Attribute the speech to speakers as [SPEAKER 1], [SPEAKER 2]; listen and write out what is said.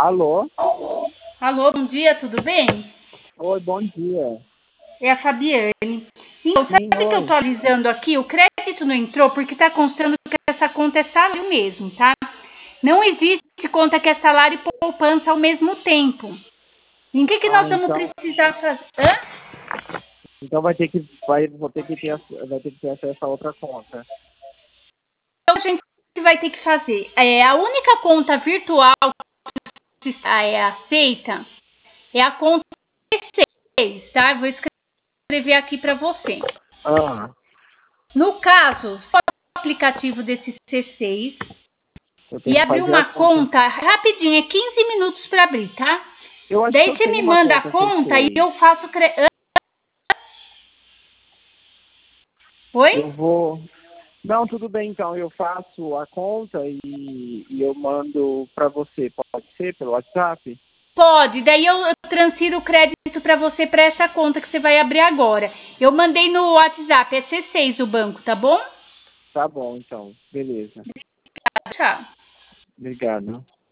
[SPEAKER 1] Alô?
[SPEAKER 2] Alô, bom dia, tudo bem?
[SPEAKER 1] Oi, bom dia.
[SPEAKER 2] É a Fabiane. Então,
[SPEAKER 1] Sim,
[SPEAKER 2] sabe que eu
[SPEAKER 1] oi.
[SPEAKER 2] tô avisando aqui? O crédito não entrou porque tá constando que essa conta é salário mesmo, tá? Não existe conta que é salário e poupança ao mesmo tempo. Em que
[SPEAKER 1] Ah,
[SPEAKER 2] nós vamos
[SPEAKER 1] então,
[SPEAKER 2] precisar fazer? Hã?
[SPEAKER 1] então vai ter que ter acesso a outra conta.
[SPEAKER 2] Então, a gente vai ter que fazer. A única conta virtual que é aceita é a conta C6, tá? Vou escrever aqui para você.
[SPEAKER 1] Ah,
[SPEAKER 2] No caso, só o aplicativo desse C6
[SPEAKER 1] eu tenho
[SPEAKER 2] e
[SPEAKER 1] que
[SPEAKER 2] abrir
[SPEAKER 1] fazer a
[SPEAKER 2] uma
[SPEAKER 1] conta.
[SPEAKER 2] conta rapidinho, é 15 minutos para abrir, tá?
[SPEAKER 1] Eu acho que
[SPEAKER 2] Daí
[SPEAKER 1] eu
[SPEAKER 2] você
[SPEAKER 1] tenho
[SPEAKER 2] me
[SPEAKER 1] uma
[SPEAKER 2] manda a
[SPEAKER 1] conta
[SPEAKER 2] conta e
[SPEAKER 1] C6.
[SPEAKER 2] eu faço. Oi?
[SPEAKER 1] Eu vou. Não, tudo bem então. Eu faço a conta e eu mando para você. Pode ser pelo WhatsApp?
[SPEAKER 2] Pode, daí eu transfiro o crédito para você para essa conta que você vai abrir agora. Eu mandei no WhatsApp, é C6 o banco, tá bom?
[SPEAKER 1] Tá bom, então. Beleza.
[SPEAKER 2] Tchau.
[SPEAKER 1] Obrigado.